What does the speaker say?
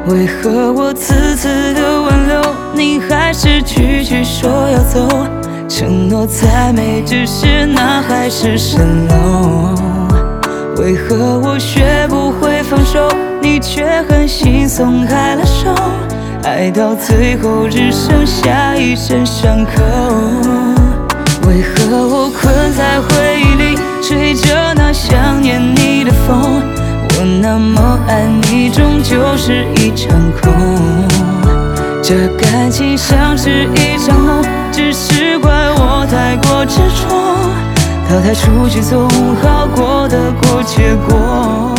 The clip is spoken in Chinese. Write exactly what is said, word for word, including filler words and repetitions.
为何我次次的挽留，你还是句句说要走？承诺再美，只是那海市蜃楼。为何我学不会放手，你却狠心松开了手？爱到最后只剩下一身伤口。为何我困在回忆里，吹着那想念你的风？我那么爱你，终究是一场空。这感情像是一场梦，只是怪我太过执着，淘汰出去总好过得过且过。